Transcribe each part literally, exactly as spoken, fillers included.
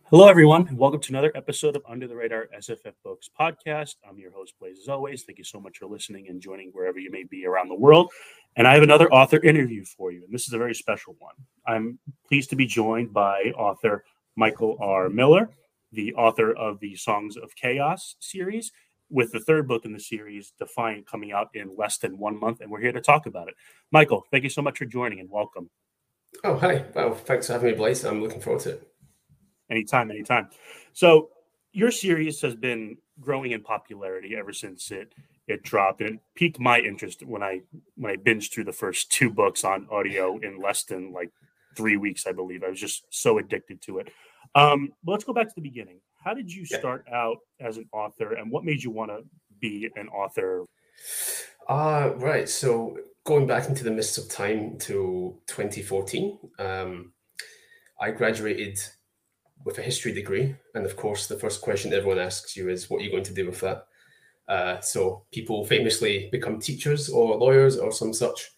Hello, everyone, and welcome to another episode of Under the Radar S F F Books podcast. I'm your host, Blaze, as always. Thank you so much for listening and joining wherever you may be around the world. And I have another author interview for you, and this is a very special one. I'm pleased to be joined by author Michael R. Miller, the author of the Songs of Chaos series, with the third book in the series, Defiant, coming out in less than one month, and we're here to talk about it. Michael, thank you so much for joining, and welcome. Oh, hi. Well, thanks for having me, Blaze. I'm looking forward to it. Anytime, anytime. So your series has been growing in popularity ever since it it dropped, and it piqued my interest when I when I binged through the first two books on audio in less than like three weeks, I believe. I was just so addicted to it. Um, but let's go back to the beginning. How did you Yeah. start out as an author, and what made you want to be an author? Uh, right. So going back into the mists of time to twenty fourteen, um, I graduated with a history degree. And of course, the first question everyone asks you is, what are you going to do with that? Uh, so people famously become teachers or lawyers or some such.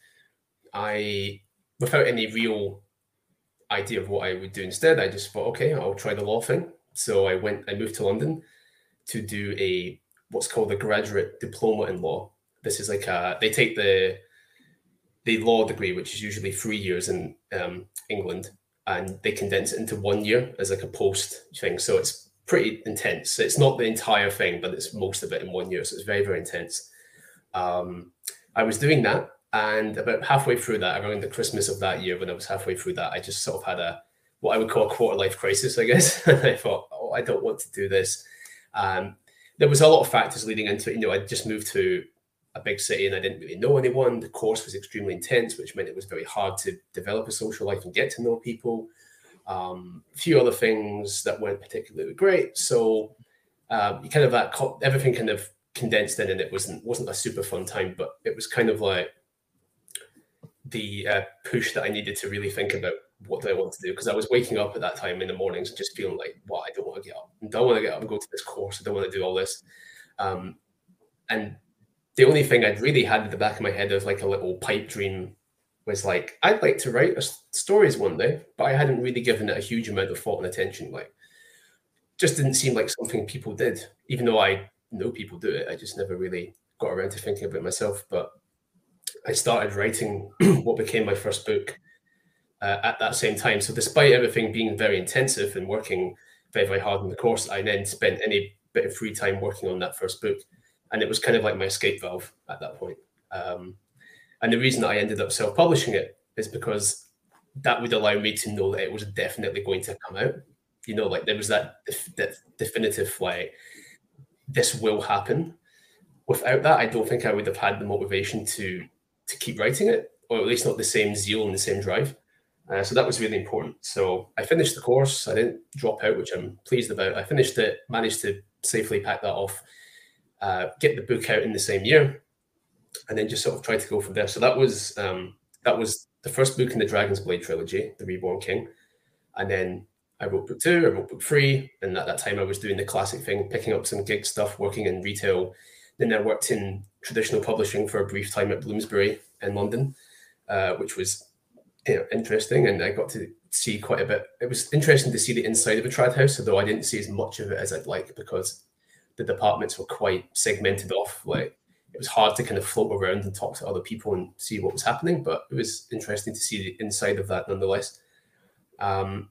I, without any real idea of what I would do instead, I just thought, okay, I'll try the law thing. So I went, I moved to London to do a what's called a graduate diploma in law. This is like a, they take the the law degree, which is usually three years in um, England, and they condense it into one year as like a post thing. So it's pretty intense. It's not the entire thing, but it's most of it in one year. So it's very, very intense. Um, I was doing that, and about halfway through that, around the Christmas of that year, when I was halfway through that, I just sort of had a what I would call a quarter life crisis, I guess. And I thought, oh, I don't want to do this. Um, there was a lot of factors leading into it. You know, I just moved to a big city and I didn't really know anyone. The course was extremely intense, which meant it was very hard to develop a social life and get to know people. Um, a few other things that weren't particularly great. So uh, you kind of that everything kind of condensed in, and it wasn't wasn't a super fun time, but it was kind of like the uh, push that I needed to really think about what do I want to do, because I was waking up at that time in the mornings and just feeling like, well, I don't want to get up. I don't want to get up and go to this course. I don't want to do all this. Um, and the only thing I'd really had in the back of my head of like a little pipe dream was like, I'd like to write a stories one day, but I hadn't really given it a huge amount of thought and attention. Like, just didn't seem like something people did, even though I know people do it. I just never really got around to thinking about it myself. But I started writing what became my first book uh, at that same time. So despite everything being very intensive and working very, very hard on the course, I then spent any bit of free time working on that first book. And it was kind of like my escape valve at that point. Um, and the reason that I ended up self-publishing it is because that would allow me to know that it was definitely going to come out. You know, like there was that, def- that definitive, like, this will happen. Without that, I don't think I would have had the motivation to to keep writing it, or at least not the same zeal and the same drive. Uh, so that was really important. So I finished the course. I didn't drop out, which I'm pleased about. I finished it, managed to safely pack that off, uh, get the book out in the same year, and then just sort of try to go from there. So that was um, that was the first book in the Dragon's Blade trilogy, The Reborn King. And then I wrote book two, I wrote book three, and at that time I was doing the classic thing, picking up some gig stuff, working in retail. Then I worked in traditional publishing for a brief time at Bloomsbury in London, uh, which was, you know, interesting, and I got to see quite a bit. It was interesting to see the inside of a trad house, although I didn't see as much of it as I'd like, because the departments were quite segmented off. Like, it was hard to kind of float around and talk to other people and see what was happening, but it was interesting to see the inside of that nonetheless. Um,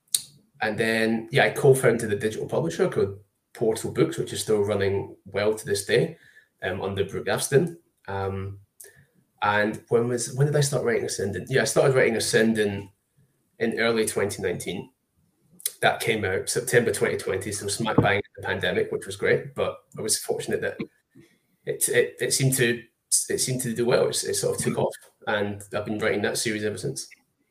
and then, yeah, I co-founded a digital publisher called Portal Books, which is still running well to this day, um, under Brooke Avston. Um, and when was when did I start writing Ascendant? Yeah, I started writing Ascendant in early twenty nineteen. That came out September twenty twenty, so smack bang in the pandemic, which was great. But I was fortunate that it it, it seemed to it seemed to do well. It, it sort of took off, and I've been writing that series ever since.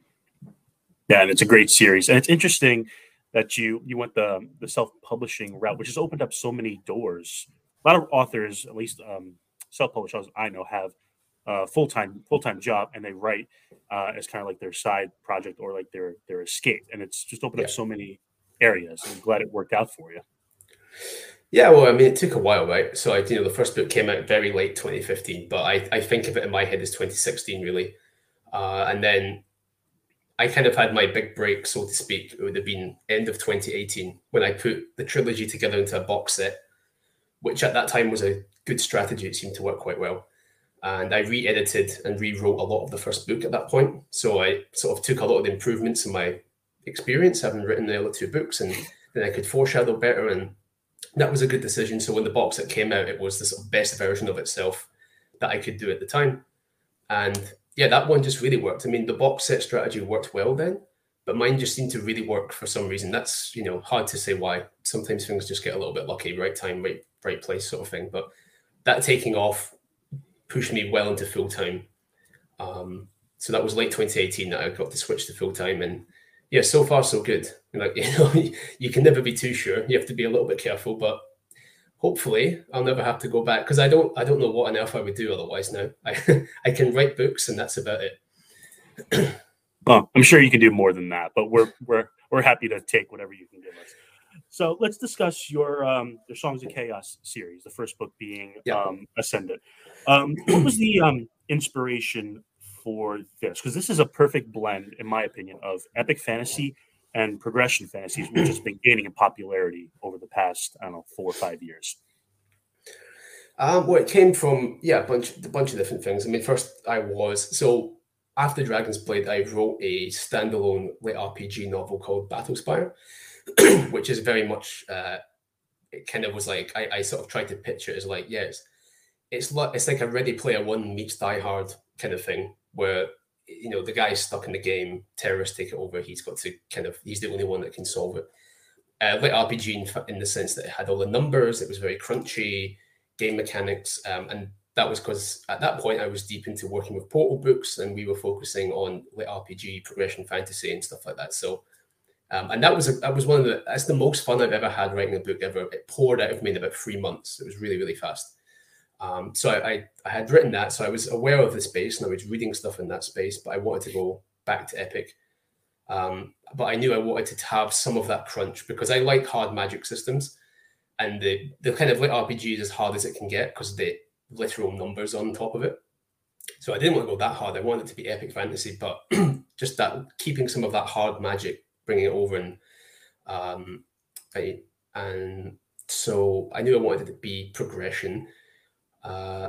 Yeah, and it's a great series, and it's interesting that you you went the the self-publishing route, which has opened up so many doors. A lot of authors, at least um, self-publishers I know, have a full-time full-time job, and they write uh, as kind of like their side project or like their their escape, and it's just opened Yeah. up so many areas. I'm glad it worked out for you. Yeah, well, I mean, it took a while, right? So, I, you know, the first book came out very late twenty fifteen, but I, I think of it in my head as twenty sixteen, really. Uh, and then I kind of had my big break, so to speak. It would have been end of twenty eighteen when I put the trilogy together into a box set, which at that time was a good strategy. It seemed to work quite well. And I re-edited and rewrote a lot of the first book at that point. So I sort of took a lot of the improvements in my experience, having written the other two books, and then I could foreshadow better. And that was a good decision. So when the box set came out, it was the sort of best version of itself that I could do at the time. And yeah, that one just really worked. I mean, the box set strategy worked well then, but mine just seemed to really work for some reason. That's, you know, hard to say why. Sometimes things just get a little bit lucky, right time, right, right place sort of thing. But that taking off pushed me well into full time. Um, so that was late twenty eighteen that I got to switch to full time. And yeah, so far so good. Like, you know, you can never be too sure. You have to be a little bit careful, but hopefully I'll never have to go back, because I don't I don't know what on earth I would do otherwise now. I I can write books and that's about it. Well, I'm sure you can do more than that, but we're we're we're happy to take whatever you can give us. So let's discuss your um your Songs of Chaos series, the first book being yeah. um Ascendant. Um, what was the um inspiration for this? Because this is a perfect blend, in my opinion, of epic fantasy and progression fantasies, which has been gaining in popularity over the past, I don't know, four or five years. Um, well, it came from, yeah, a bunch, a bunch of different things. I mean, first I was, so after Dragon's Blade, I wrote a standalone lit R P G novel called Battlespire, which is very much, uh, it kind of was like, I, I sort of tried to picture it as like, yeah, it's, it's, like, it's like a Ready Player One meets Die Hard kind of thing, where, you know, the guy's stuck in the game, terrorists take it over, he's got to kind of, he's the only one that can solve it. Uh, lit R P G in, in the sense that it had all the numbers, it was very crunchy, game mechanics, um, and that was because at that point I was deep into working with Portal books, and we were focusing on lit R P G, progression fantasy, and stuff like that. So, um, and that was a, that was one of the that's the most fun I've ever had writing a book ever. It poured out of me in about three months. It was really really fast. Um, so I, I I had written that, so I was aware of the space, and I was reading stuff in that space, but I wanted to go back to epic. Um, but I knew I wanted to have some of that crunch because I like hard magic systems, and the the kind of lit R P G is as hard as it can get because the literal numbers on top of it. So I didn't want to go that hard. I wanted it to be epic fantasy, but just that keeping some of that hard magic, bringing it over, and um, I, and so I knew I wanted it to be progression. Uh,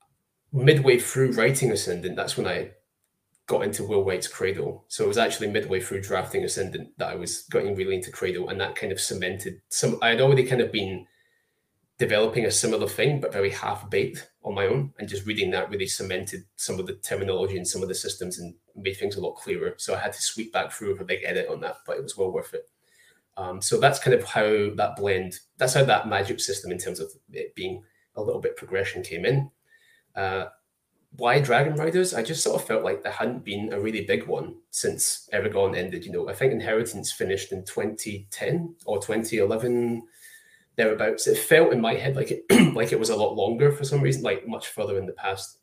midway through writing Ascendant, that's when I got into Will Wright's Cradle. So it was actually midway through drafting Ascendant that I was getting really into Cradle, and that kind of cemented some. I had already kind of been developing a similar thing, but very half-baked on my own, and just reading that really cemented some of the terminology and some of the systems and made things a lot clearer. So I had to sweep back through with a big edit on that, but it was well worth it. Um, so that's kind of how that blend, that's how that magic system in terms of it being a little bit progression came in. Uh, why Dragon Riders? I just sort of felt like there hadn't been a really big one since Eragon ended. You know, I think Inheritance finished in twenty ten or twenty eleven, thereabouts. It felt in my head like it like it was a lot longer for some reason, like much further in the past.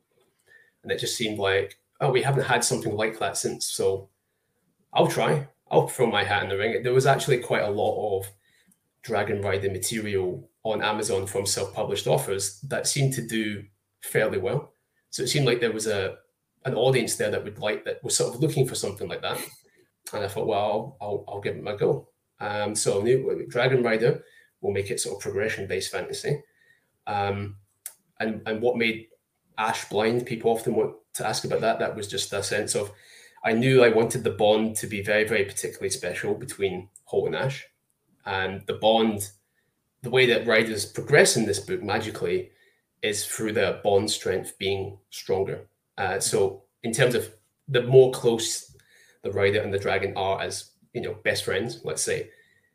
And it just seemed like, oh, we haven't had something like that since. So I'll try. I'll throw my hat in the ring. There was actually quite a lot of Dragon Rider material on Amazon from self-published authors that seemed to do fairly well. So it seemed like there was a an audience there that would like that was sort of looking for something like that. And I thought, well, I'll I'll, I'll give it my go. Um, so I knew Dragon Rider will make it sort of progression-based fantasy. Um, and and what made Ash blind? People often want to ask about that. That was just a sense of I knew I wanted the bond to be very, very particularly special between Holt and Ash. And the bond, the way that riders progress in this book magically is through their bond strength being stronger. Uh, so in terms of the more close the rider and the dragon are as, you know, best friends, let's say,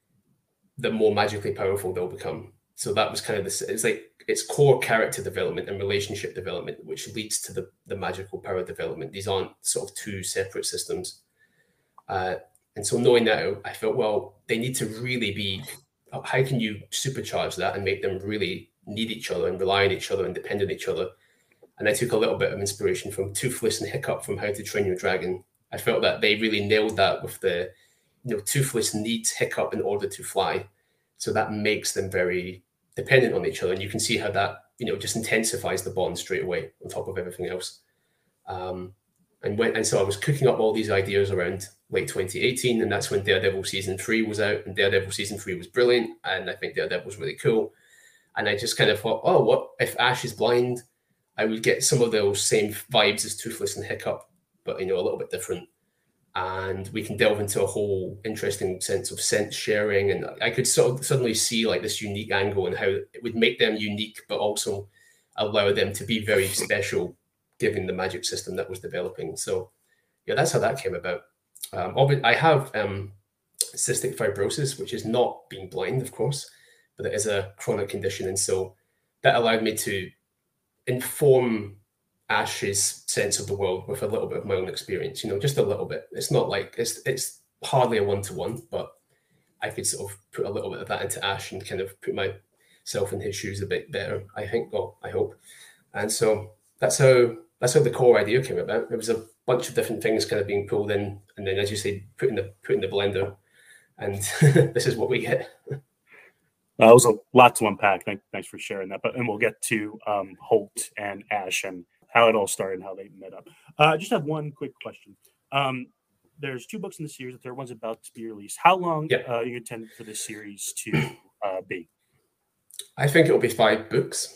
the more magically powerful they'll become. So that was kind of this, it's like it's core character development and relationship development, which leads to the, the magical power development. These aren't sort of two separate systems. Uh, and so knowing that, I felt, well, they need to really be, how can you supercharge that and make them really need each other and rely on each other and depend on each other? And I took a little bit of inspiration from Toothless and Hiccup from How to Train Your Dragon. I felt that they really nailed that with the, you know, Toothless needs Hiccup in order to fly. So that makes them very dependent on each other. And you can see how that, you know, just intensifies the bond straight away on top of everything else. Um, And went, and so I was cooking up all these ideas around late twenty eighteen, and that's when Daredevil season three was out, and Daredevil season three was brilliant, and I think Daredevil was really cool. And I just kind of thought, oh, what if Ash is blind? I would get some of those same vibes as Toothless and Hiccup, but you know, a little bit different. And we can delve into a whole interesting sense of sense sharing, and I could sort of suddenly see like this unique angle and how it would make them unique, but also allow them to be very special, given the magic system that was developing. So yeah, that's how that came about. Um, I have um, cystic fibrosis, which is not being blind, of course, but it is a chronic condition. And so that allowed me to inform Ash's sense of the world with a little bit of my own experience, you know, just a little bit. It's not like, it's it's hardly a one-to-one, but I could sort of put a little bit of that into Ash and kind of put myself in his shoes a bit better, I think, well, I hope. And so that's how that's how the core idea came about. It was a bunch of different things kind of being pulled in, and then, as you say, put in the put in the blender, and this is what we get. Uh, it was a lot to unpack. Thank, thanks for sharing that. But and we'll get to um, Holt and Ash and how it all started and how they met up. Uh, I just have one quick question. Um, there's two books in the series. The third one's about to be released. How long yeah. uh, you intend for this series to uh, be? I think it'll be five books.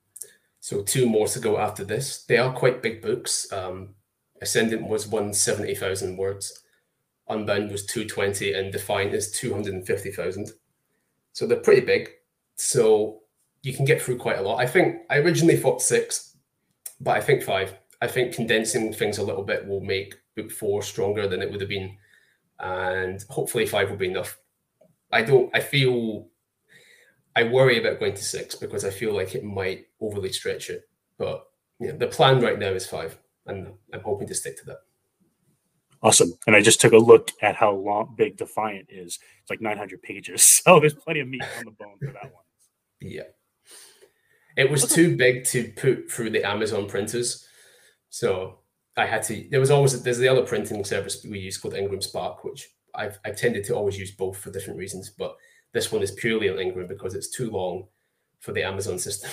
So two more to go after this. They are quite big books. Um, Ascendant was one hundred seventy thousand words. Unbound was two hundred twenty, and Defiant is two hundred fifty thousand. So they're pretty big. So you can get through quite a lot. I think I originally thought six, but I think five. I think condensing things a little bit will make book four stronger than it would have been. And hopefully five will be enough. I don't, I feel, I worry about going to six because I feel like it might overly stretch it. But yeah, the plan right now is five, and I'm hoping to stick to that. Awesome. And I just took a look at how long big Defiant is. It's like nine hundred pages. So there's plenty of meat on the bone for that one. Yeah. It was okay. Too big to put through the Amazon printers. So I had to, there was always, there's the other printing service we use called Ingram Spark, which I've, I've tended to always use both for different reasons. But this one is purely on Ingram because it's too long for the Amazon system.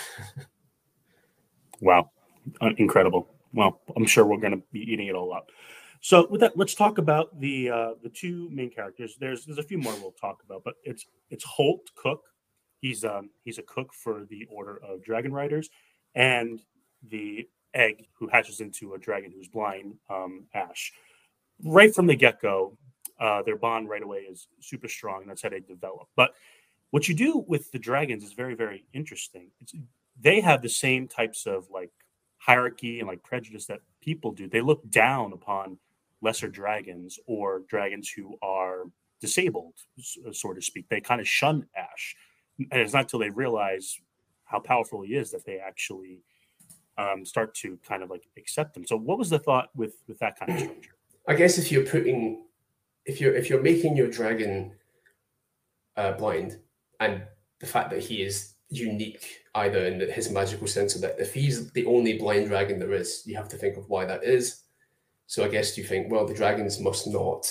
Wow. Incredible. Well, I'm sure we're going to be eating it all up. So with that, let's talk about the uh, the two main characters. There's there's a few more we'll talk about, but it's it's Holt Cook. He's um he's a cook for the Order of Dragon Riders, and the Egg who hatches into a dragon who's blind, um, Ash. Right from the get-go, uh, their bond right away is super strong. That's how they develop. But what you do with the dragons is very, very interesting. It's, they have the same types of like hierarchy and like prejudice that people do. They look down upon lesser dragons or dragons who are disabled, so to speak. They kind of shun Ash. And it's not until they realize how powerful he is that they actually um, start to kind of like accept him. So what was the thought with, with that kind of structure? I guess if you're putting, if you're, if you're making your dragon uh, blind, and the fact that he is unique either in his magical sense or that if he's the only blind dragon there is, you have to think of why that is. So I guess you think, well, the dragons must not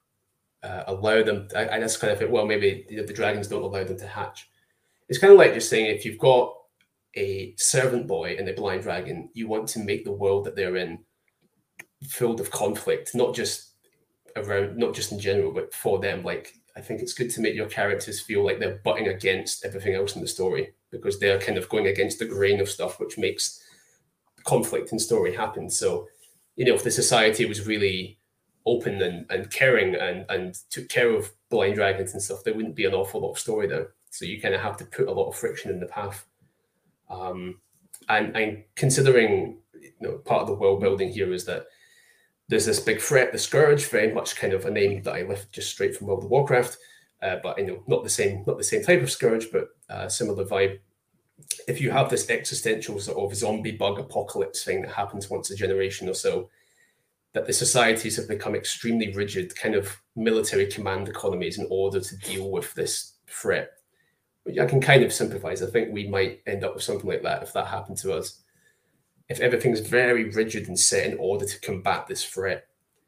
uh, allow them. I, I just kind of think, well, maybe the, the dragons don't allow them to hatch. It's kind of like just saying if you've got a servant boy and a blind dragon, you want to make the world that they're in filled of conflict, not just around, not just in general, but for them. Like, I think it's good to make your characters feel like they're butting against everything else in the story because they're kind of going against the grain of stuff, which makes conflict in story happen. So, you know, if the society was really open and, and caring and, and took care of blind dragons and stuff, there wouldn't be an awful lot of story there. So you kind of have to put a lot of friction in the path. Um, and, and considering, you know, part of the world building here is that there's this big threat, the Scourge, very much kind of a name that I lifted just straight from World of Warcraft, uh, but you know, not the same, not the same type of Scourge, but uh, similar vibe. If you have this existential sort of zombie bug apocalypse thing that happens once a generation or so, that the societies have become extremely rigid, kind of military command economies in order to deal with this threat. Which I can kind of sympathize. I think we might end up with something like that if that happened to us. If everything's very rigid and set in order to combat this threat,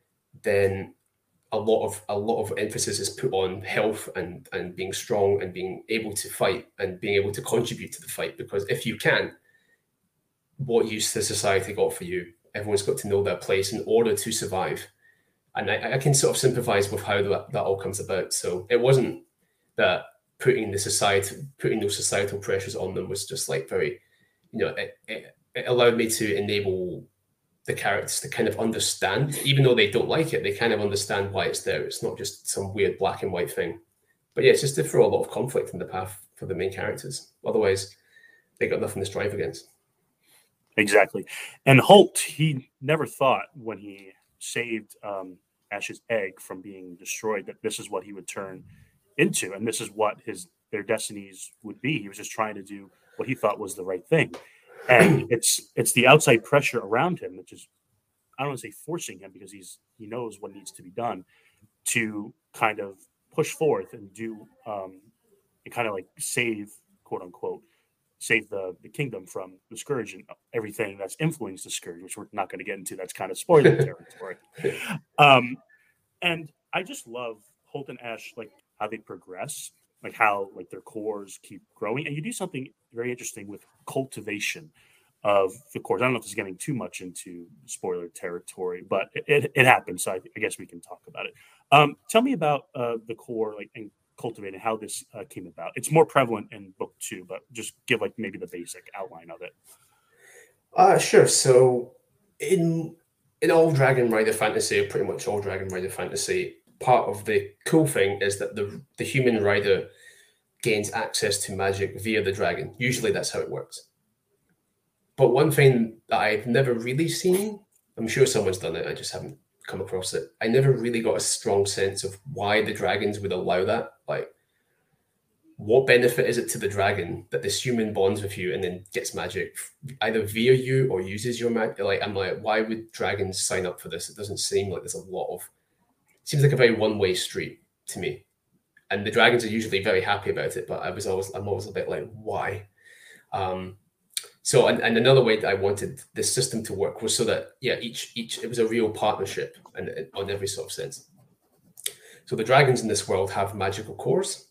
then a lot of a lot of emphasis is put on health and, and being strong and being able to fight and being able to contribute to the fight. Because if you can't, what use has society got for you? everyone's got to know their place in order to survive. And I, I can sort of sympathize with how that, that all comes about. So it wasn't that putting the society, putting those societal pressures on them was just like very, you know, it, it, it allowed me to enable the characters to kind of understand, even though they don't like it, they kind of understand why it's there. It's not just some weird black and white thing. But yeah, it's just to throw a lot of conflict in the path for the main characters. Otherwise, they got nothing to strive against. Exactly. And Holt, he never thought when he saved um, Ash's egg from being destroyed that this is what he would turn into, and this is what his their destinies would be. He was just trying to do what he thought was the right thing. And it's it's the outside pressure around him, which is, I don't want to say forcing him, because he's he knows what needs to be done to kind of push forth and do um, and kind of like save, quote unquote, save the, the kingdom from the Scourge and everything that's influenced the Scourge, which we're not going to get into. That's kind of spoiler territory. Um, and I just love Holt and Ash, like how they progress, like how like their cores keep growing. And you do something very interesting with cultivation of the cores. I don't know if it's getting too much into spoiler territory, but it, it, it happens. So I, I guess we can talk about it. Um, tell me about uh, the core, like, and cultivating how this uh, came about. It's more prevalent in book two, but just give like maybe the basic outline of it. Uh, sure. So in in all Dragon Rider fantasy, or pretty much all Dragon Rider fantasy, part of the cool thing is that the the human rider gains access to magic via the dragon. Usually that's how it works. But one thing that I've never really seen, I'm sure someone's done it, I just haven't come across it. I never really got a strong sense of why the dragons would allow that. Like, what benefit is it to the dragon that this human bonds with you and then gets magic either via you or uses your magic? Like, I'm like, why would dragons sign up for this? It doesn't seem like there's a lot of, it seems like a very one-way street to me. And the dragons are usually very happy about it, but I was always, I'm always a bit like, why? Um, so, and, and another way that I wanted this system to work was so that, yeah, each, each, it was a real partnership and, and on every sort of sense. So the dragons in this world have magical cores,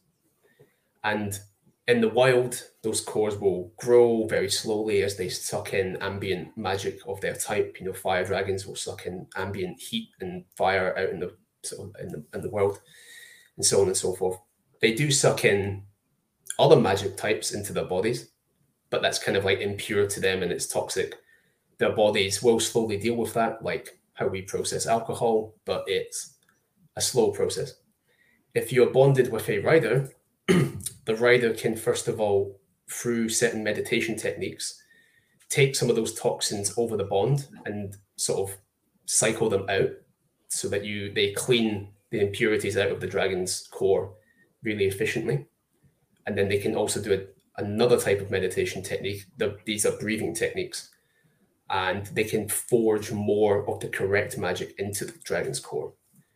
and in the wild, those cores will grow very slowly as they suck in ambient magic of their type. You know, fire dragons will suck in ambient heat and fire out in the, sort of in the, in the world, and so on and so forth. They do suck in other magic types into their bodies, but that's kind of like impure to them and it's toxic. Their bodies will slowly deal with that, like how we process alcohol, but it's a slow process. If you're bonded with a rider, the rider can, first of all, through certain meditation techniques, take some of those toxins over the bond and sort of cycle them out so that you they clean the impurities out of the dragon's core really efficiently. And then they can also do a, another type of meditation technique. The, these are breathing techniques. And they can forge more of the correct magic into the dragon's core.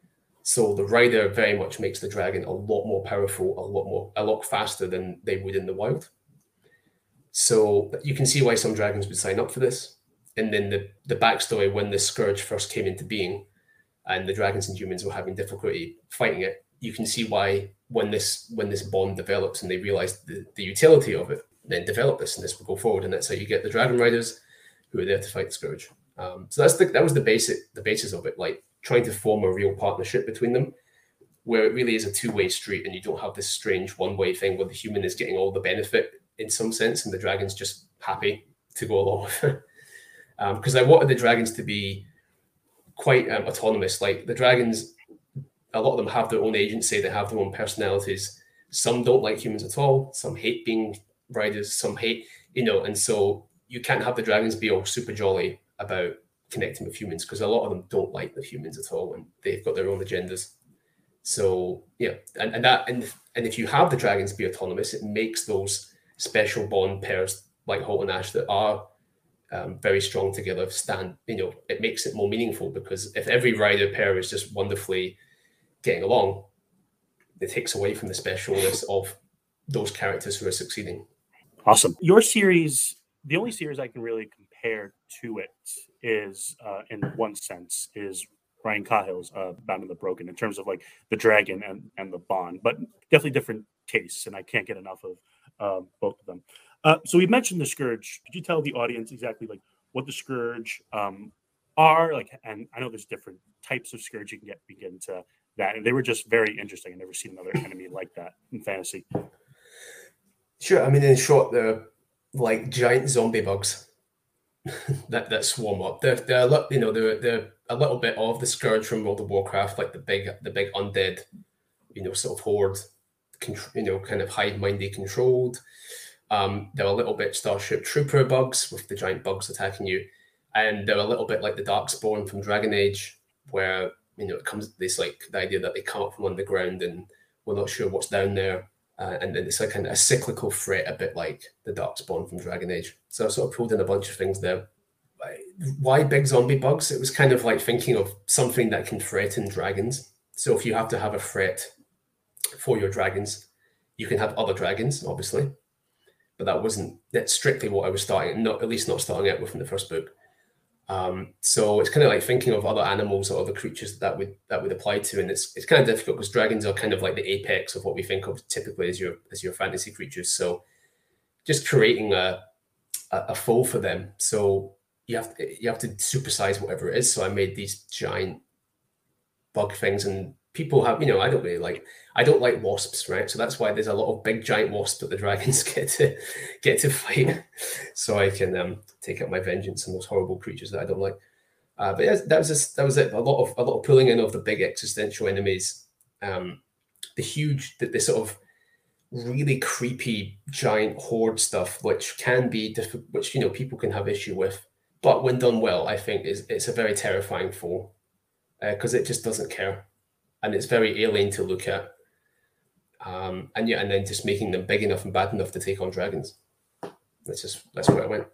So the rider very much makes the dragon a lot more powerful, a lot more, a lot faster than they would in the wild. So you can see why some dragons would sign up for this. And then the, the backstory, when the Scourge first came into being and the dragons and humans were having difficulty fighting it, you can see why when this when this bond develops and they realize the, the utility of it, then develop this and this will go forward. And that's how you get the dragon riders who are there to fight the Scourge. Um, so that's the, that was the basic the basis of it, like trying to form a real partnership between them, where it really is a two-way street and you don't have this strange one-way thing where the human is getting all the benefit in some sense and the dragon's just happy to go along with it. Because um, I wanted the dragons to be quite um, autonomous. Like the dragons, a lot of them have their own agency, they have their own personalities. Some don't like humans at all. Some hate being riders, some hate, you know, and so you can't have the dragons be all super jolly about connecting with humans because a lot of them don't like the humans at all and they've got their own agendas. So yeah, and, and that and and if you have the dragons be autonomous, it makes those special bond pairs like Holt and Ash that are um, very strong together stand, you know, it makes it more meaningful because if every rider pair is just wonderfully getting along, it takes away from the specialness of those characters who are succeeding. Awesome. Your series, the only series I can really compare to it is, uh, in one sense, is Ryan Cahill's uh, Bound and the Broken in terms of like the dragon and, and the bond, but definitely different tastes, and I can't get enough of uh, both of them. Uh, so we mentioned the Scourge. Could you tell the audience exactly like what the Scourge, um, are. Like, and I know there's different types of scourge you can get begin to that, and they were just very interesting. I've never seen another enemy like that in fantasy. Sure. I mean, in short, they're like giant zombie bugs that, that swarm up. They're, they're a lot, you know, they're, they're a little bit of the scourge from World of Warcraft, like the big, the big undead, you know, sort of horde, you know, kind of hive-minded controlled. Um, they're a little bit Starship Trooper bugs with the giant bugs attacking you. And they're a little bit like the Darkspawn from Dragon Age, where, you know, it comes, this like the idea that they come up from underground and we're not sure what's down there. Uh, and then it's like kind of a cyclical threat, a bit like the Darkspawn from Dragon Age. So I sort of pulled in a bunch of things there. Why big zombie bugs? It was kind of like thinking of something that can threaten dragons. So if you have to have a threat for your dragons, you can have other dragons, obviously. But that wasn't, that's strictly what I was starting, not at least not starting out with in the first book. Um, so it's kind of like thinking of other animals or other creatures that would that would apply to, and it's it's kind of difficult because dragons are kind of like the apex of what we think of typically as your as your fantasy creatures. So just creating a a, a foe for them. So you have to, you have to supersize whatever it is. So I made these giant bug things, and people have, you know, I don't really like I don't like wasps, right? So that's why there's a lot of big giant wasps that the dragons get to get to fight, so I can um, take out my vengeance on those horrible creatures that I don't like. Uh, but yeah, that was just, that was it. A lot of a lot of pulling in of the big existential enemies, um, the huge, the, the sort of really creepy giant horde stuff, which can be difficult, which you know people can have issue with, but when done well, I think is it's a very terrifying foe because uh, it just doesn't care, and it's very alien to look at. Um, and yeah, and then just making them big enough and bad enough to take on dragons. That's just that's where I went.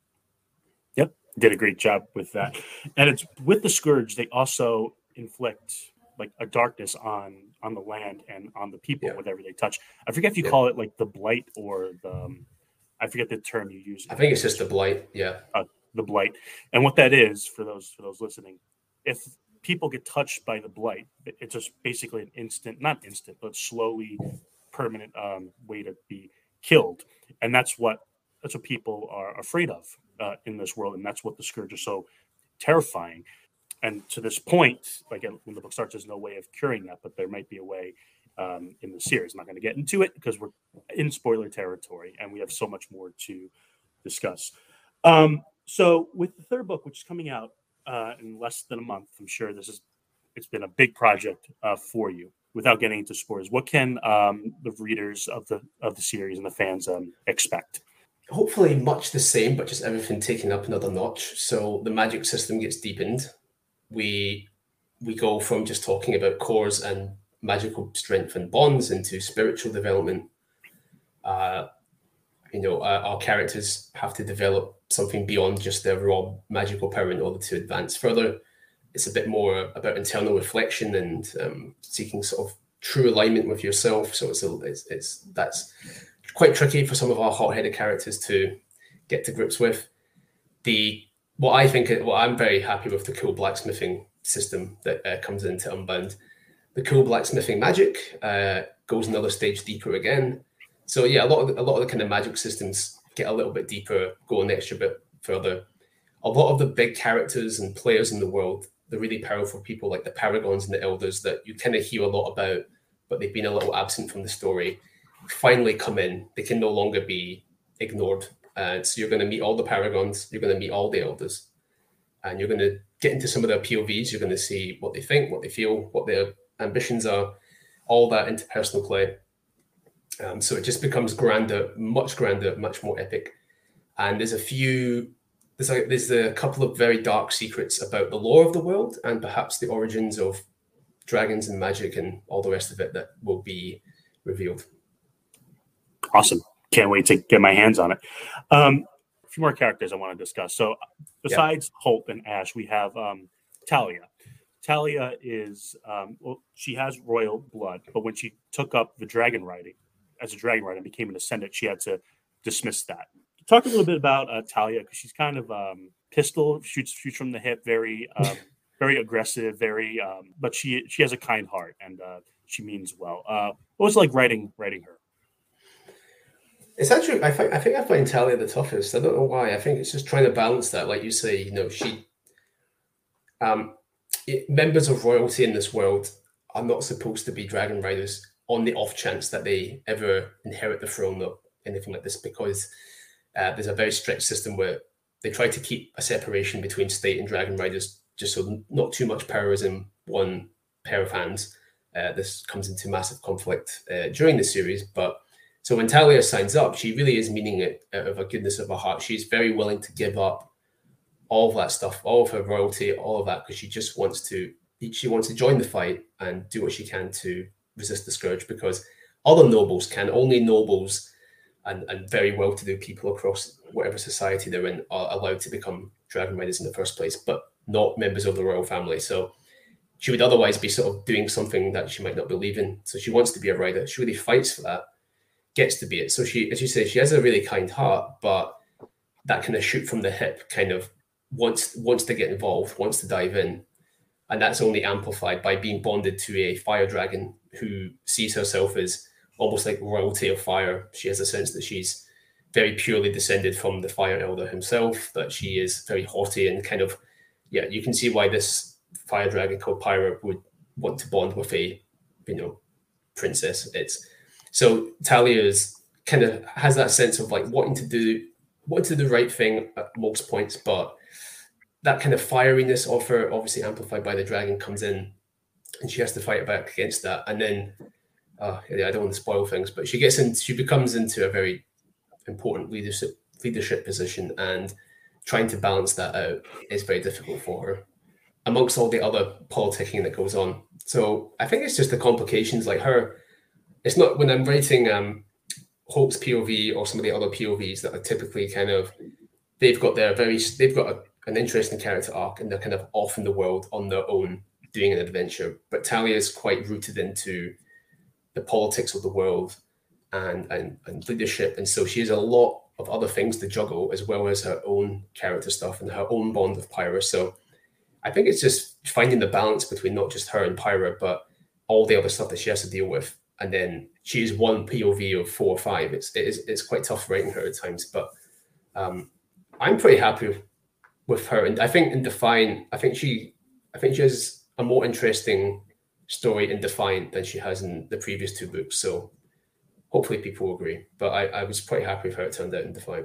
Yep, did a great job with that. And it's with the scourge, they also inflict like a darkness on on the land and on the people, yeah, whatever they touch. I forget if you yeah. call it like the blight or the um, I forget the term you use. I think it's just the blight. Yeah, uh, the blight. And what that is for those for those listening, if people get touched by the blight, it's just basically an instant, not instant, but slowly permanent um, way to be killed. And that's what that's what people are afraid of uh, in this world. And that's what the scourge is so terrifying. And to this point, like when the book starts, there's no way of curing that, but there might be a way um, in the series. I'm not going to get into it because we're in spoiler territory and we have so much more to discuss. Um, so with the third book, which is coming out Uh, in less than a month, I'm sure this is it's been a big project uh, for you. Without getting into spoilers, what can um, the readers of the of the series and the fans um, expect? Hopefully, much the same, but just everything taken up another notch. So the magic system gets deepened. We we go from just talking about cores and magical strength and bonds into spiritual development. Uh, you know, uh, our characters have to develop something beyond just their raw magical power in order to advance further. It's a bit more about internal reflection and um, seeking sort of true alignment with yourself. So it's, a, it's it's that's quite tricky for some of our hot-headed characters to get to grips with. The what I think, what I'm very happy with, the cool blacksmithing system that uh, comes into Unbound. The cool blacksmithing magic uh, goes another stage deeper again. So yeah, a lot of the, a lot of the kind of magic systems get a little bit deeper, go an extra bit further. A lot of the big characters and players in the world, the really powerful people like the Paragons and the Elders that you kind of hear a lot about, but they've been a little absent from the story, finally come in. They can no longer be ignored. Uh, so you're going to meet all the Paragons, you're going to meet all the Elders, and you're going to get into some of their P O Vs. You're going to see what they think, what they feel, what their ambitions are, all that interpersonal play. Um, so it just becomes grander, much grander, much more epic. And there's a few, there's a, there's a couple of very dark secrets about the lore of the world and perhaps the origins of dragons and magic and all the rest of it that will be revealed. Awesome. Can't wait to get my hands on it. Um, a few more characters I want to discuss. So besides yeah. Holt and Ash, we have um, Talia. Talia is, um, well, she has royal blood, but when she took up the dragon riding, as a dragon rider and became an ascendant, she had to dismiss that. Talk a little bit about uh, Talia, because she's kind of um, pistol, shoots shoots from the hip, very um, very aggressive, very, um, but she she has a kind heart and uh, she means well. Uh, what was it like writing writing her? It's actually, I think I think I find Talia the toughest. I don't know why. I think it's just trying to balance that, like you say. You know, she Um, it, members of royalty in this world are not supposed to be dragon riders on the off chance that they ever inherit the throne or anything like this, because uh, there's a very strict system where they try to keep a separation between state and dragon riders, just so not too much power is in one pair of hands. Uh, this comes into massive conflict uh, during the series, but so when Talia signs up, she really is meaning it out of a goodness of her heart. She's very willing to give up all of that stuff, all of her royalty, all of that, because she just wants to, she wants to join the fight and do what she can to resist the scourge, because other nobles can, only nobles and, and very well-to-do people across whatever society they're in are allowed to become dragon riders in the first place, but not members of the royal family. So she would otherwise be sort of doing something that she might not believe in. So she wants to be a rider. She really fights for that, gets to be it. So she, as you say, she has a really kind heart, but that kind of shoot from the hip kind of wants wants to get involved, wants to dive in. And that's only amplified by being bonded to a fire dragon who sees herself as almost like royalty of fire. She has a sense that she's very purely descended from the fire elder himself, that she is very haughty and kind of, yeah, you can see why this fire dragon called Pyra would want to bond with a, you know, princess. It's so Talia's kind of has that sense of like wanting to do wanting to do the right thing at most points, but that kind of fieriness of her, obviously amplified by the dragon, comes in, and she has to fight back against that. And then, uh, yeah, I don't want to spoil things, but she gets in, she becomes into a very important leadership leadership position, and trying to balance that out is very difficult for her, amongst all the other politicking that goes on. So I think it's just the complications, like her. It's not when I'm writing um, Hope's P O V or some of the other P O Vs that are typically kind of, they've got their very, they've got a, an interesting character arc, and they're kind of off in the world on their own doing an adventure. But Talia is quite rooted into the politics of the world and, and, and leadership. And so she has a lot of other things to juggle, as well as her own character stuff and her own bond with Pyra. So I think it's just finding the balance between not just her and Pyra, but all the other stuff that she has to deal with. And then she is one P O V of four or five. It's it is it's quite tough writing her at times, but um, I'm pretty happy with, with her. And I think in Defiant, I think she, I think she has a more interesting story in Defiant than she has in the previous two books. So hopefully people will agree. But I, I was pretty happy with how it turned out in Defiant.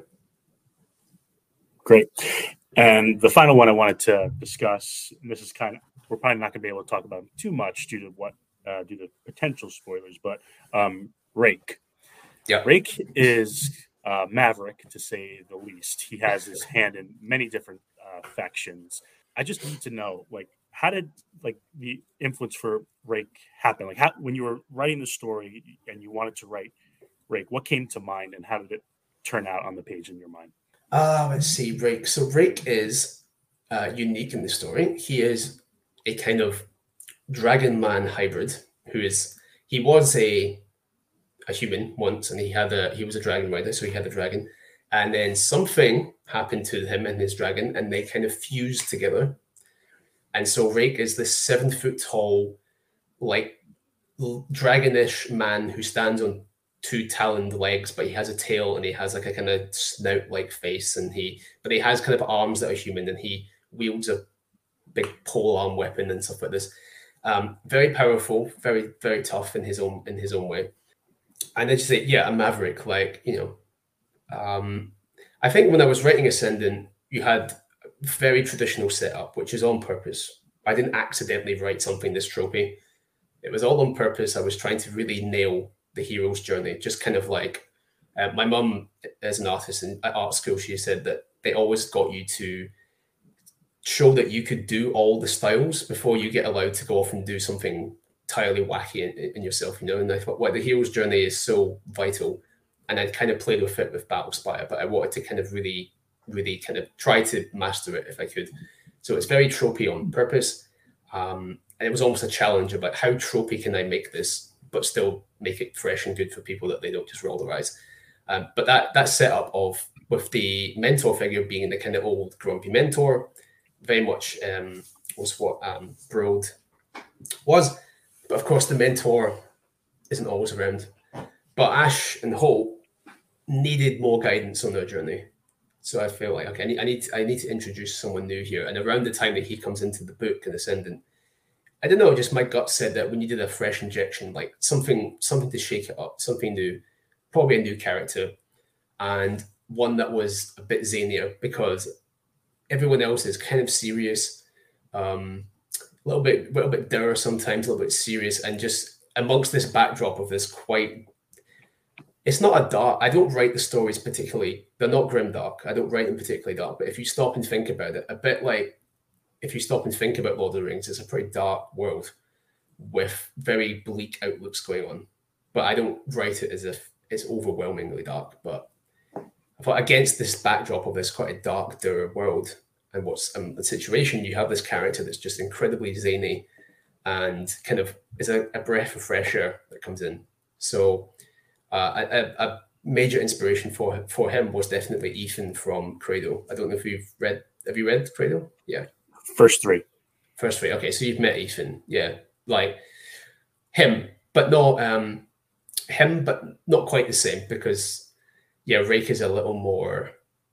Great. And the final one I wanted to discuss, and this is kind of, we're probably not going to be able to talk about too much due to what, uh, due to potential spoilers, but um, Rake. Yeah. Rake is uh, Maverick, to say the least. He has his hand in many different uh, factions. I just need to know, like, how did like the influence for Rake happen? Like, how, when you were writing the story and you wanted to write Rake, what came to mind, and how did it turn out on the page in your mind? Uh, let's see, Rake. So Rake is uh, unique in the story. He is a kind of dragon man hybrid who is, he was a a human once, and he had a he was a dragon rider, so he had a dragon, and then something happened to him and his dragon, and they kind of fused together. And so Rake is this seven foot tall, like dragonish man who stands on two taloned legs, but he has a tail and he has like a kind of snout like face, and he but he has kind of arms that are human, and he wields a big pole arm weapon and stuff like this. Um, very powerful, very very tough in his own in his own way. And then you say, yeah, a maverick, like, you know, um, I think when I was writing Ascendant, you had a very traditional setup, which is on purpose. I didn't accidentally write something this tropey. It was all on purpose. I was trying to really nail the hero's journey, just kind of like uh, my mum, as an artist in, at art school, she said that they always got you to show that you could do all the styles before you get allowed to go off and do something entirely wacky in, in yourself, you know. And I thought, well, the hero's journey is so vital, and I'd kind of played with it with Battlespire, but I wanted to kind of really, really kind of try to master it if I could. So it's very tropey on purpose, um, and it was almost a challenge about how tropey can I make this, but still make it fresh and good for people that they don't just roll their eyes. Um, but that that setup of with the mentor figure being the kind of old grumpy mentor, very much um, was what um, Brode was. But of course, the mentor isn't always around. But Ash and Hope needed more guidance on their journey. So I feel like, okay, I need, I need, to, I need to introduce someone new here. And around the time that he comes into the book and Ascendant, I don't know, just my gut said that we needed a fresh injection, like something, something to shake it up, something new, probably a new character, and one that was a bit zanier because everyone else is kind of serious, um, a little bit, a little bit dour sometimes, a little bit serious, and just amongst this backdrop of this quite. It's not a dark. I don't write the stories particularly. They're not grim dark. I don't write them particularly dark. But if you stop and think about it, a bit like if you stop and think about Lord of the Rings, it's a pretty dark world with very bleak outlooks going on. But I don't write it as if it's overwhelmingly dark. But I thought against this backdrop of this quite a dark, dour world and what's um, the situation, you have this character that's just incredibly zany and kind of is a, a breath of fresh air that comes in. So. Uh, a, a major inspiration for for him was definitely Ethan from Cradle. I don't know if you've read. Have you read Cradle? Yeah. First three. First three. Okay, so you've met Ethan. Yeah, like him, but not um, him, but not quite the same because yeah, Rake is a little more,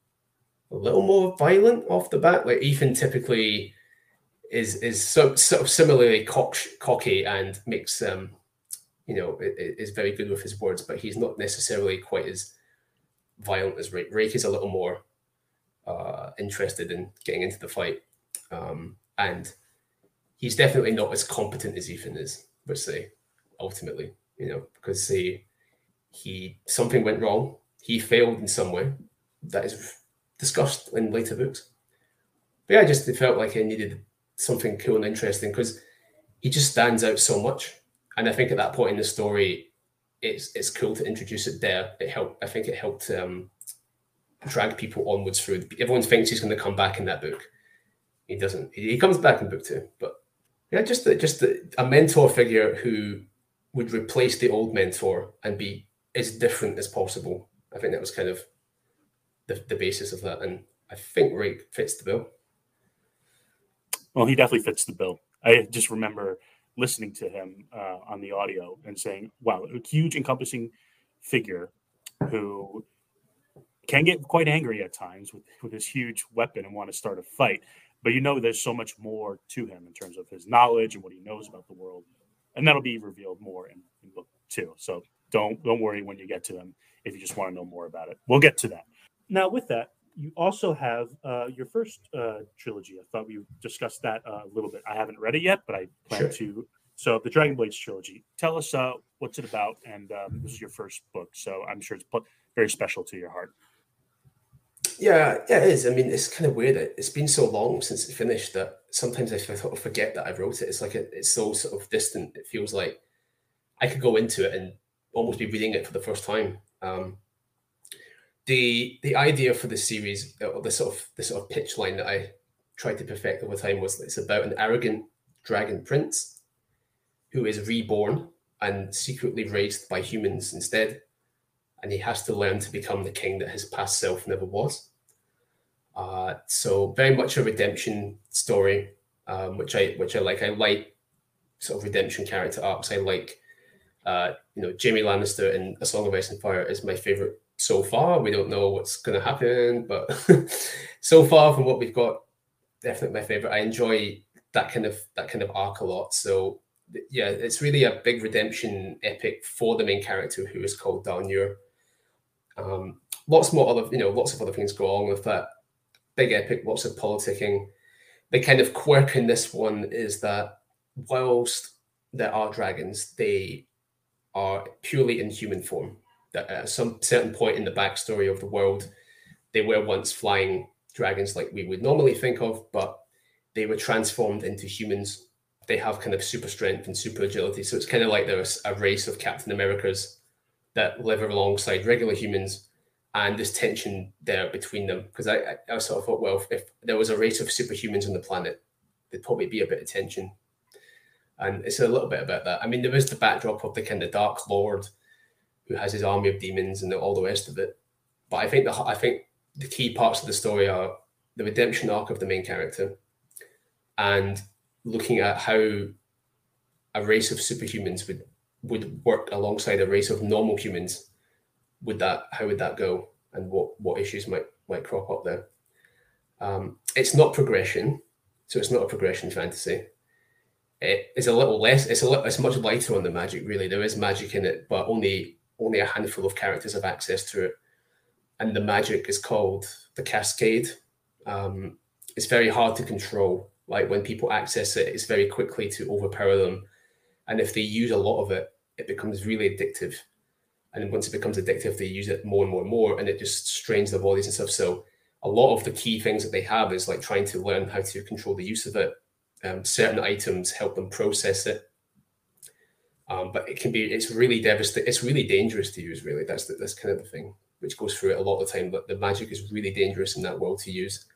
a little more violent off the bat. Like Ethan typically is is so, sort of similarly cock, cocky and makes um. you know, is very good with his words, but he's not necessarily quite as violent as Rake. Rake is a little more uh, interested in getting into the fight. Um, and he's definitely not as competent as Ethan is, per se, ultimately, you know, because say he, something went wrong. He failed in some way that is discussed in later books. But yeah, I just felt like I needed something cool and interesting because he just stands out so much. And I think at that point in the story, it's it's cool to introduce it there. It helped. I think it helped um, drag people onwards through. Everyone thinks he's going to come back in that book. He doesn't. He, he comes back in book two. But yeah, just a, just a, a mentor figure who would replace the old mentor and be as different as possible. I think that was kind of the, the basis of that. And I think Rake fits the bill. Well, he definitely fits the bill. I just remember listening to him uh, on the audio and saying, wow, a huge encompassing figure who can get quite angry at times with, with his huge weapon and want to start a fight. But you know there's so much more to him in terms of his knowledge and what he knows about the world. And that'll be revealed more in, in book two. So don't don't worry when you get to them if you just want to know more about it. We'll get to that. Now, with that, you also have uh, your first uh, trilogy. I thought we discussed that uh, a little bit. I haven't read it yet, but I plan sure. to. So the Dragon Blades trilogy. Tell us uh, what's it about, and um, this is your first book, so I'm sure it's very special to your heart. Yeah, yeah, it is. I mean, it's kind of weird. It's been so long since it finished that sometimes I sort of forget that I wrote it. It's like a, it's so sort of distant. It feels like I could go into it and almost be reading it for the first time. Um, The the idea for the series, or the sort of the sort of pitch line that I tried to perfect over time was that it's about an arrogant dragon prince who is reborn and secretly raised by humans instead, and he has to learn to become the king that his past self never was. Uh, so very much a redemption story, um, which I which I like. I like sort of redemption character arcs. I like, uh, you know, Jaime Lannister in A Song of Ice and Fire is my favorite. So far, we don't know what's going to happen, but so far from what we've got, definitely my favorite. I enjoy that kind of that kind of arc a lot. So yeah, it's really a big redemption epic for the main character who is called Dalnur. Um, lots more other, you know, lots of other things go along with that big epic. Lots of politicking. The kind of quirk in this one is that whilst there are dragons, they are purely in human form. That at some certain point in the backstory of the world, they were once flying dragons like we would normally think of, but they were transformed into humans. They have kind of super strength and super agility. So it's kind of like there's a race of Captain Americas that live alongside regular humans, and there's tension there between them. Because I, I, I sort of thought, well, if, if there was a race of superhumans on the planet, there'd probably be a bit of tension. And it's a little bit about that. I mean, there is the backdrop of the kind of Dark Lord who has his army of demons and all the rest of it. But I think the I think the key parts of the story are the redemption arc of the main character and looking at how a race of superhumans would would work alongside a race of normal humans. Would that how would that go, and what what issues might might crop up there. Um, it's not progression, so it's not a progression fantasy. It is a little less. It's a little, it's much lighter on the magic. Really, there is magic in it, but only only a handful of characters have access to it. And the magic is called the Cascade. Um, it's very hard to control. Like when people access it, it's very quickly to overpower them. And if they use a lot of it, it becomes really addictive. And once it becomes addictive, they use it more and more and more, and it just strains their bodies and stuff. So a lot of the key things that they have is like trying to learn how to control the use of it. Um, certain items help them process it. Um, but it can be, it's really devastating. It's really dangerous to use, really. That's the, that's kind of the thing, which goes through it a lot of the time. But the magic is really dangerous in that world to use.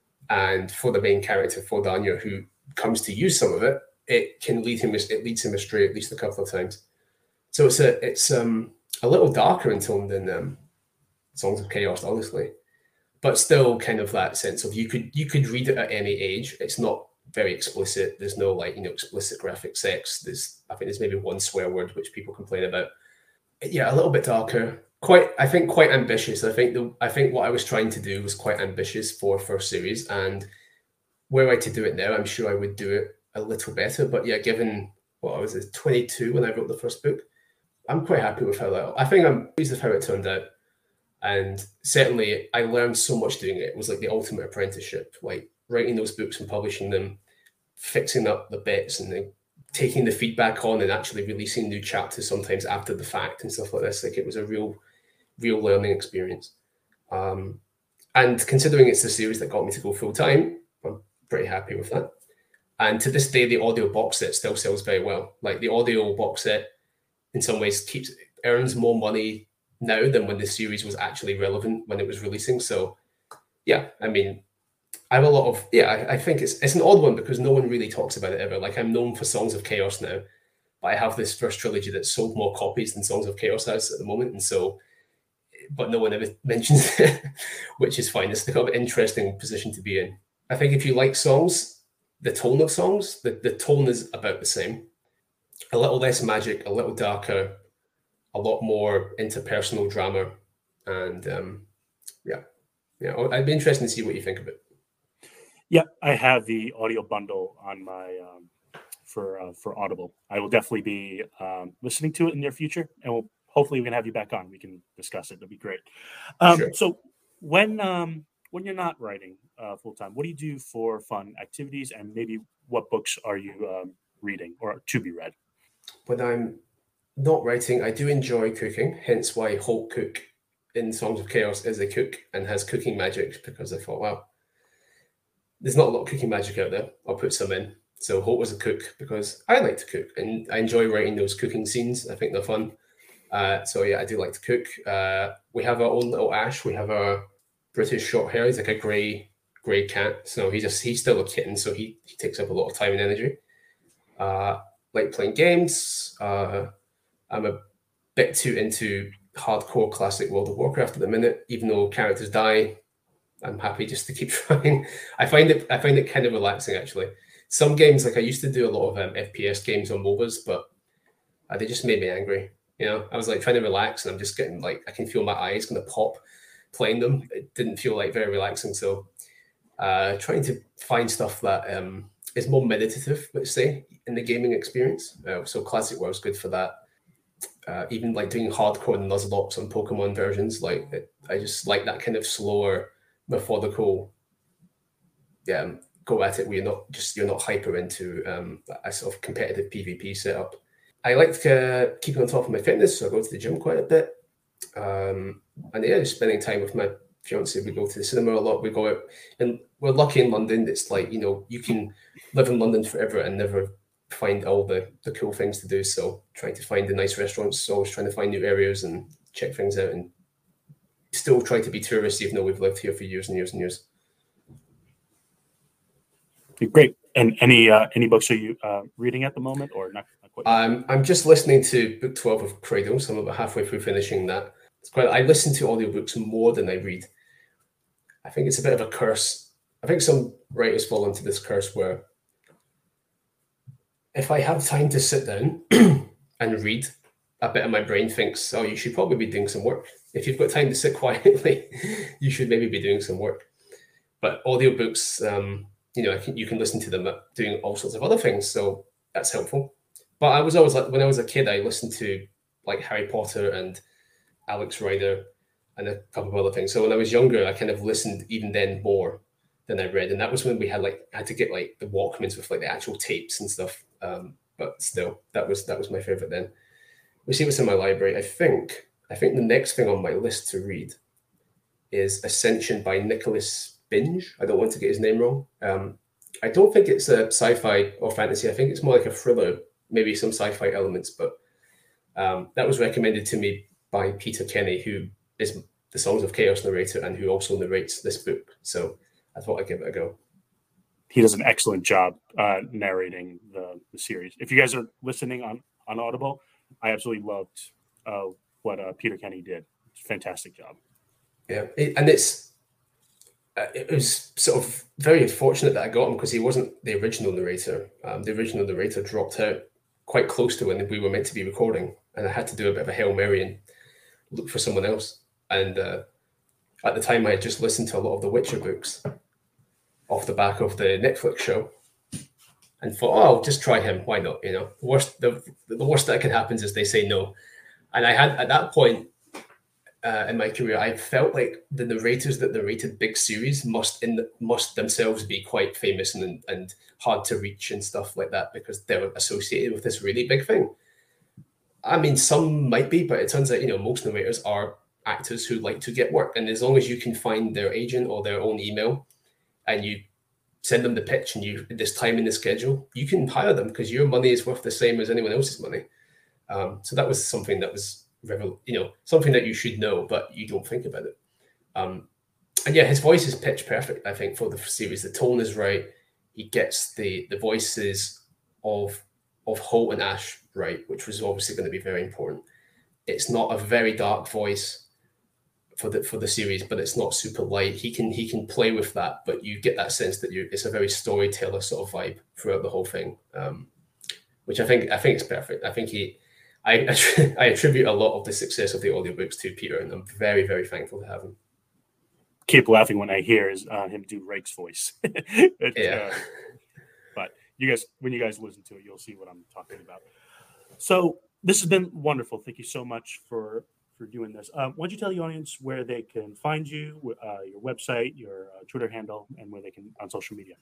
And for the main character, for Danya, who comes to use some of it, it can lead him, it leads him astray at least a couple of times. So it's a, it's um, a little darker in tone than um, Songs of Chaos, honestly. But still kind of that sense of you could, you could read it at any age. It's not very explicit. There's no like, you know, explicit graphic sex. There's, I think there's maybe one swear word, which people complain about. Yeah, a little bit darker. Quite, I think quite ambitious. I think the, I think what I was trying to do was quite ambitious for first series, and were I to do it now, I'm sure I would do it a little better. But yeah, given what I was at twenty-two when I wrote the first book, I'm quite happy with how that, I think I'm pleased with how it turned out. And certainly I learned so much doing it. It was like the ultimate apprenticeship, like writing those books and publishing them, fixing up the bits and then taking the feedback on and actually releasing new chapters sometimes after the fact and stuff like this. Like it was a real, real learning experience. Um, and considering it's the series that got me to go full time, I'm pretty happy with that. And to this day, the audio box set still sells very well. Like the audio box set in some ways keeps, earns more money now than when the series was actually relevant when it was releasing. So yeah, I mean, I have a lot of, yeah, I, I think it's it's an odd one because no one really talks about it ever. Like I'm known for Songs of Chaos now, but I have this first trilogy that sold more copies than Songs of Chaos has at the moment. And so, but no one ever mentions it, which is fine. It's kind of an interesting position to be in. I think if you like songs, the tone of songs, the, the tone is about the same. A little less magic, a little darker, a lot more interpersonal drama. And um, yeah, yeah, I'd be interested to see what you think of it. Yeah, I have the audio bundle on my um, for uh, for Audible. I will definitely be um, listening to it in the near future, and we'll hopefully we can have you back on. We can discuss it. That'd be great. Um, Sure. So when um, when you're not writing uh, full time, what do you do for fun activities, and maybe what books are you um, reading or to be read? When I'm not writing, I do enjoy cooking. Hence why Holt Cook in Songs of Chaos is a cook and has cooking magic, because I thought, wow, there's not a lot of cooking magic out there. I'll put some in. So Holt was a cook because I like to cook and I enjoy writing those cooking scenes. I think they're fun. Uh, so yeah, I do like to cook. Uh, we have our own little Ash. We have our British short hair. He's like a grey grey cat. So he just he's still a kitten. So he he takes up a lot of time and energy. Uh, like playing games. Uh, I'm a bit too into hardcore classic World of Warcraft at the minute. Even though characters die, I'm happy just to keep trying. I find it I find it kind of relaxing actually. Some games, like I used to do a lot of um, F P S games on MOBAs, but uh, they just made me angry. You know, I was like trying to relax, and I'm just getting like I can feel my eyes going to pop playing them. It didn't feel like very relaxing. So, uh, trying to find stuff that um, is more meditative, let's say, in the gaming experience. Uh, so, Classic WoW is good for that. Uh, even like doing hardcore Nuzlockes on Pokemon versions, like it, I just like that kind of slower, methodical. Yeah. Go at it where you're not just you're not hyper into um, a sort of competitive PvP setup. I like to uh, keep on top of my fitness, so I go to the gym quite a bit. Um, and yeah, just spending time with my fiance. We go to the cinema a lot. We go out, and we're lucky in London. It's like, you know, you can live in London forever and never find all the, the cool things to do. So trying to find the nice restaurants, always trying to find new areas and check things out, and still try to be tourists, even though we've lived here for years and years and years. Great. And any uh, any books are you uh, reading at the moment, or not, not quite? Um, I'm just listening to book twelve of Cradle, so I'm about halfway through finishing that. It's quite. I listen to audiobooks more than I read. I think it's a bit of a curse. I think some writers fall into this curse where if I have time to sit down and read, a bit of my brain thinks, oh, you should probably be doing some work. If you've got time to sit quietly, you should maybe be doing some work. But audiobooks, um, you know, I can, you can listen to them doing all sorts of other things. So that's helpful. But I was always like, when I was a kid, I listened to like Harry Potter and Alex Rider and a couple of other things. So when I was younger, I kind of listened even then more than I read. And that was when we had like, I had to get like the Walkmans with like the actual tapes and stuff. Um, but still, that was, that was my favorite then. We see what's in my library. I think, I think the next thing on my list to read is Ascension by Nicholas Binge. I don't want to get his name wrong. Um, I don't think it's a sci-fi or fantasy. I think it's more like a thriller, maybe some sci-fi elements, but um, that was recommended to me by Peter Kenny, who is the Songs of Chaos narrator and who also narrates this book. So I thought I'd give it a go. He does an excellent job uh, narrating the, the series. If you guys are listening on, on Audible, I absolutely loved uh, what uh, Peter Kenny did. Fantastic job. Yeah, it, and it's uh, it was sort of very unfortunate that I got him because he wasn't the original narrator. Um, the original narrator dropped out quite close to when we were meant to be recording, and I had to do a bit of a Hail Mary and look for someone else. And uh, at the time, I had just listened to a lot of the Witcher books off the back of the Netflix show, and thought, oh, I'll just try him. Why not? You know, the worst the, the worst that can happen is they say no. And I had at that point uh, in my career, I felt like the narrators that narrated big series must in the, must themselves be quite famous and and hard to reach and stuff like that because they're associated with this really big thing. I mean, some might be, but it turns out, you know, most narrators are actors who like to get work. And as long as you can find their agent or their own email and you send them the pitch and you this time in the schedule, you can hire them because your money is worth the same as anyone else's money. Um, so that was something that was, you know, something that you should know, but you don't think about it. Um, and yeah, his voice is pitch perfect, I think, for the series. The tone is right. He gets the the voices of of Holt and Ash right, which was obviously going to be very important. It's not a very dark voice for the for the series, but it's not super light. He can he can play with that, but you get that sense that you it's a very storyteller sort of vibe throughout the whole thing, um, which I think I think is perfect. I think he, I I attribute a lot of the success of the audiobooks to Peter, and I'm very very thankful to have him. Keep laughing when I hear is uh, him do Rake's voice. it, yeah. Uh, but you guys, when you guys listen to it, you'll see what I'm talking about. So this has been wonderful. Thank you so much for for doing this. Um, why don't you tell the audience where they can find you, uh, your website, your uh, Twitter handle, and where they can on social media?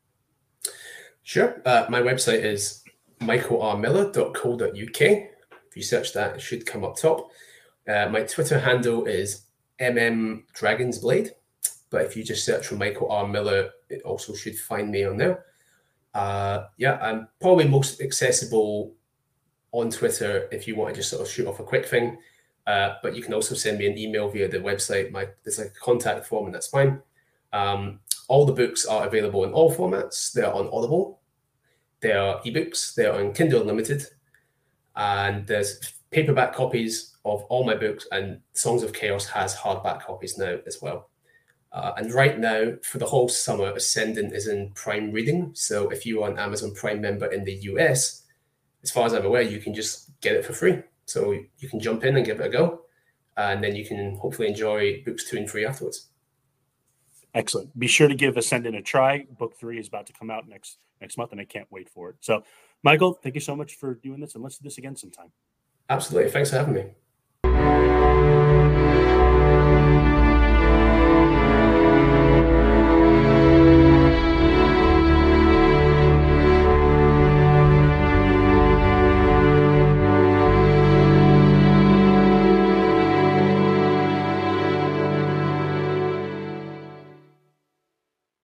Sure. Uh, my website is michael r miller dot co dot u k. If you search that, it should come up top. Uh, my Twitter handle is mmdragonsblade, but if you just search for Michael R. Miller, it also should find me on there. Uh, yeah, I'm probably most accessible on Twitter if you want to just sort of shoot off a quick thing. Uh, but you can also send me an email via the website. My there's a contact form, and that's fine. Um, all the books are available in all formats. They're on Audible. They are ebooks. They're on Kindle Unlimited. And there's paperback copies of all my books, and Songs of Chaos has hardback copies now as well. Uh, and right now, for the whole summer, Ascendant is in Prime Reading. So if you are an Amazon Prime member in the U S, as far as I'm aware, you can just get it for free. So you can jump in and give it a go, and then you can hopefully enjoy books two and three afterwards. Excellent. Be sure to give Ascendant a try. Book three is about to come out next next month, and I can't wait for it. So, Michael, thank you so much for doing this, and let's do this again sometime. Absolutely. Thanks for having me.